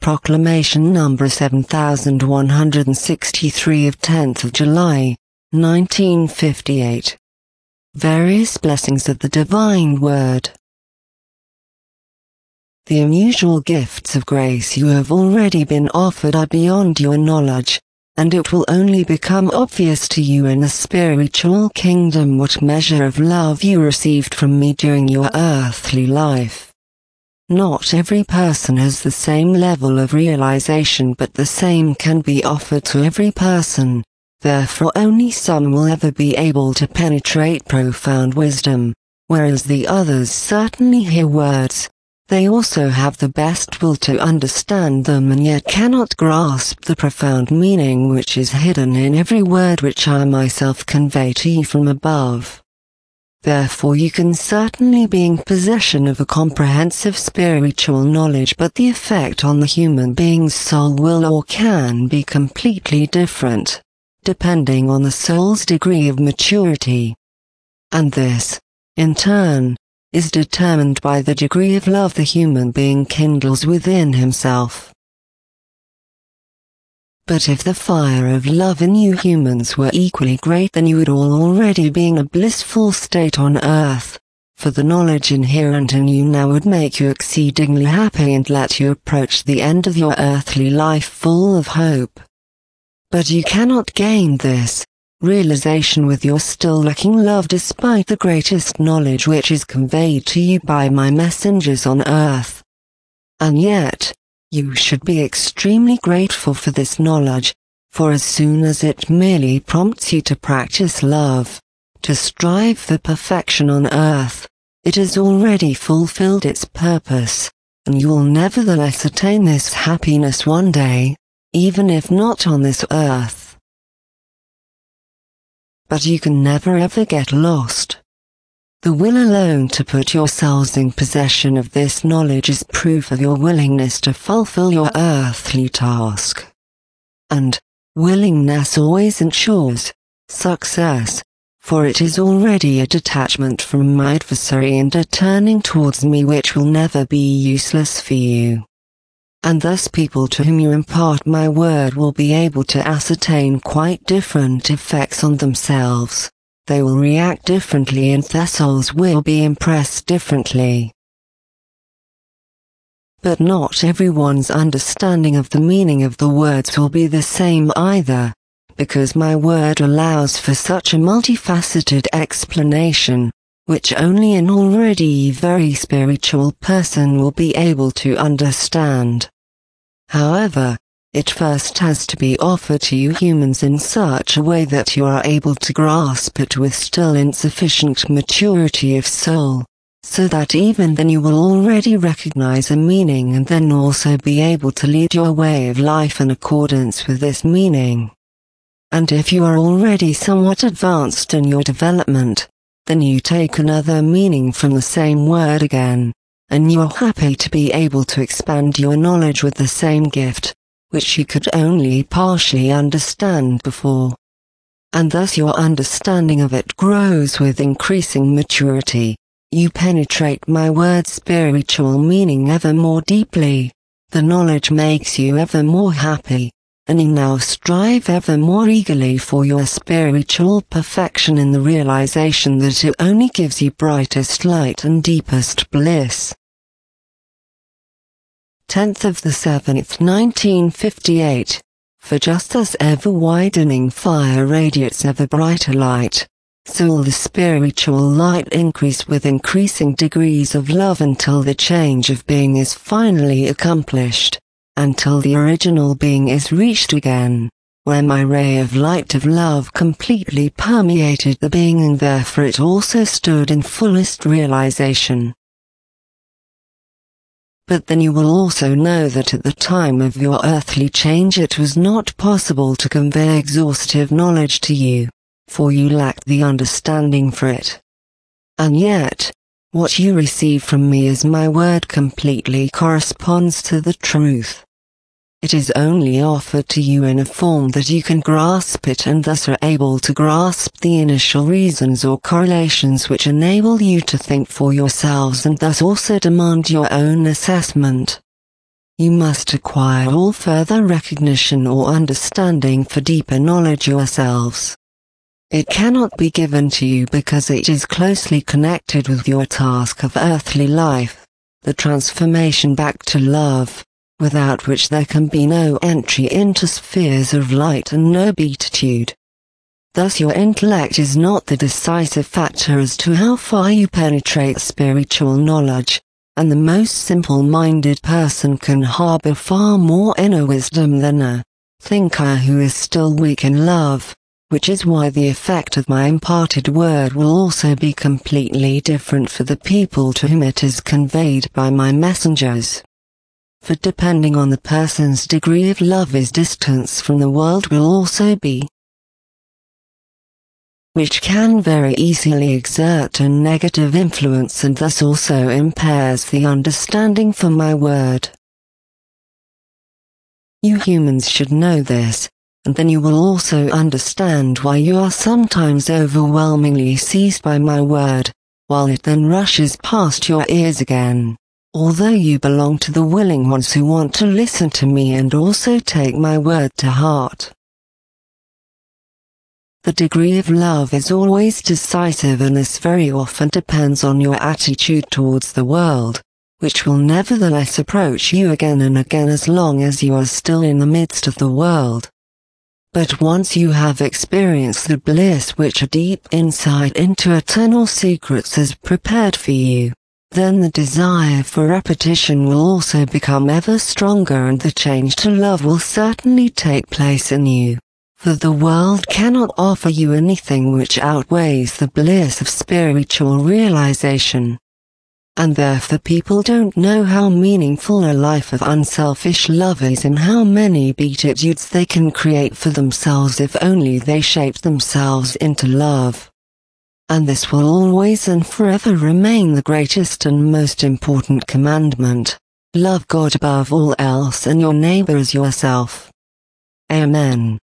Proclamation number 7163 of 10th of July, 1958. Various blessings of the Divine Word. The unusual gifts of grace you have already been offered are beyond your knowledge, and it will only become obvious to you in the spiritual kingdom what measure of love you received from me during your earthly life. Not every person has the same level of realization, but the same can be offered to every person, therefore only some will ever be able to penetrate profound wisdom, whereas the others certainly hear words. They also have the best will to understand them and yet cannot grasp the profound meaning which is hidden in every word which I myself convey to you from above. Therefore you can certainly be in possession of a comprehensive spiritual knowledge, but the effect on the human being's soul will or can be completely different, depending on the soul's degree of maturity. And this, in turn, is determined by the degree of love the human being kindles within himself. But if the fire of love in you humans were equally great, then you would all already be in a blissful state on earth, for the knowledge inherent in you now would make you exceedingly happy and let you approach the end of your earthly life full of hope. But you cannot gain this realization with your still lacking love despite the greatest knowledge which is conveyed to you by my messengers on earth. And yet, you should be extremely grateful for this knowledge, for as soon as it merely prompts you to practice love, to strive for perfection on earth, it has already fulfilled its purpose, and you will nevertheless attain this happiness one day, even if not on this earth. But you can never ever get lost. The will alone to put yourselves in possession of this knowledge is proof of your willingness to fulfill your earthly task. And willingness always ensures success, for it is already a detachment from my adversary and a turning towards me which will never be useless for you. And thus people to whom you impart my word will be able to ascertain quite different effects on themselves. They will react differently and their souls will be impressed differently. But not everyone's understanding of the meaning of the words will be the same either, because my word allows for such a multifaceted explanation, which only an already very spiritual person will be able to understand. However, it first has to be offered to you humans in such a way that you are able to grasp it with still insufficient maturity of soul, so that even then you will already recognize a meaning and then also be able to lead your way of life in accordance with this meaning. And if you are already somewhat advanced in your development, then you take another meaning from the same word again, and you are happy to be able to expand your knowledge with the same gift, which you could only partially understand before. And thus your understanding of it grows with increasing maturity. You penetrate my word's spiritual meaning ever more deeply. The knowledge makes you ever more happy, and you now strive ever more eagerly for your spiritual perfection in the realization that it only gives you brightest light and deepest bliss. 10th of the 7th, 1958. For just as ever-widening fire radiates ever brighter light, so will the spiritual light increase with increasing degrees of love until the change of being is finally accomplished, until the original being is reached again, where my ray of light of love completely permeated the being and therefore it also stood in fullest realization. But then you will also know that at the time of your earthly change it was not possible to convey exhaustive knowledge to you, for you lacked the understanding for it. And yet, what you receive from me as my word completely corresponds to the truth. It is only offered to you in a form that you can grasp it and thus are able to grasp the initial reasons or correlations which enable you to think for yourselves and thus also demand your own assessment. You must acquire all further recognition or understanding for deeper knowledge yourselves. It cannot be given to you because it is closely connected with your task of earthly life, the transformation back to love, without which there can be no entry into spheres of light and no beatitude. Thus your intellect is not the decisive factor as to how far you penetrate spiritual knowledge, and the most simple-minded person can harbor far more inner wisdom than a thinker who is still weak in love, which is why the effect of my imparted word will also be completely different for the people to whom it is conveyed by my messengers. For depending on the person's degree of love, his distance from the world will also be, which can very easily exert a negative influence and thus also impairs the understanding for my word. You humans should know this, and then you will also understand why you are sometimes overwhelmingly seized by my word, while it then rushes past your ears again, although you belong to the willing ones who want to listen to me and also take my word to heart. The degree of love is always decisive, and this very often depends on your attitude towards the world, which will nevertheless approach you again and again as long as you are still in the midst of the world. But once you have experienced the bliss which a deep insight into eternal secrets has prepared for you, then the desire for repetition will also become ever stronger, and the change to love will certainly take place in you. For the world cannot offer you anything which outweighs the bliss of spiritual realization. And therefore people don't know how meaningful a life of unselfish love is and how many beatitudes they can create for themselves if only they shape themselves into love. And this will always and forever remain the greatest and most important commandment. Love God above all else and your neighbor as yourself. Amen.